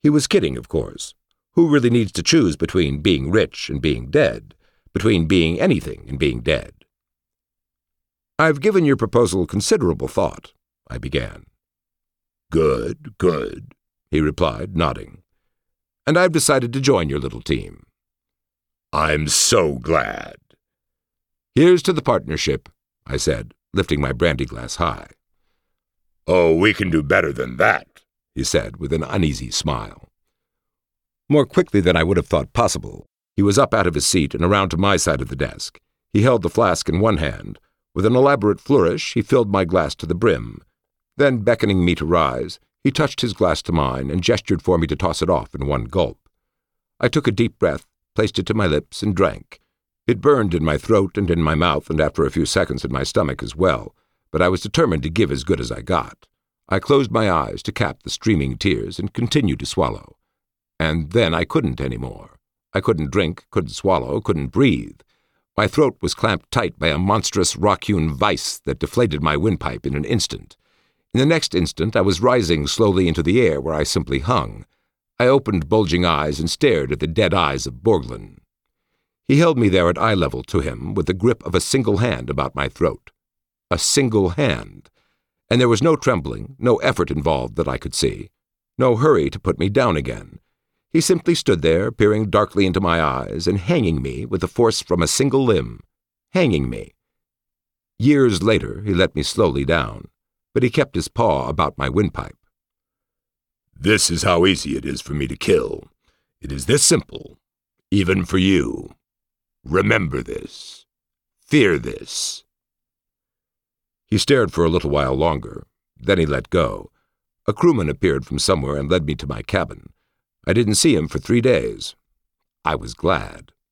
He was kidding, of course. Who really needs to choose between being rich and being dead, between being anything and being dead? "I've given your proposal considerable thought," I began. "Good, good," he replied, nodding. "And I've decided to join your little team." "I'm so glad." "Here's to the partnership," I said, lifting my brandy glass high. "Oh, we can do better than that," he said with an uneasy smile. More quickly than I would have thought possible, he was up out of his seat and around to my side of the desk. He held the flask in one hand. With an elaborate flourish, he filled my glass to the brim. Then, beckoning me to rise, he touched his glass to mine and gestured for me to toss it off in one gulp. I took a deep breath, placed it to my lips, and drank. It burned in my throat and in my mouth, and after a few seconds in my stomach as well, but I was determined to give as good as I got. I closed my eyes to cap the streaming tears and continued to swallow. And then I couldn't any more. I couldn't drink, couldn't swallow, couldn't breathe. My throat was clamped tight by a monstrous rock-hewn vice that deflated my windpipe in an instant. In the next instant I was rising slowly into the air where I simply hung. I opened bulging eyes and stared at the dead eyes of Borglum. He held me there at eye level to him with the grip of a single hand about my throat. A single hand. And there was no trembling, no effort involved that I could see. No hurry to put me down again. He simply stood there, peering darkly into my eyes and hanging me with the force from a single limb. Hanging me. Years later, he let me slowly down, but he kept his paw about my windpipe. "This is how easy it is for me to kill. It is this simple, even for you. Remember this. Fear this." He stared for a little while longer. Then he let go. A crewman appeared from somewhere and led me to my cabin. I didn't see him for 3 days. I was glad.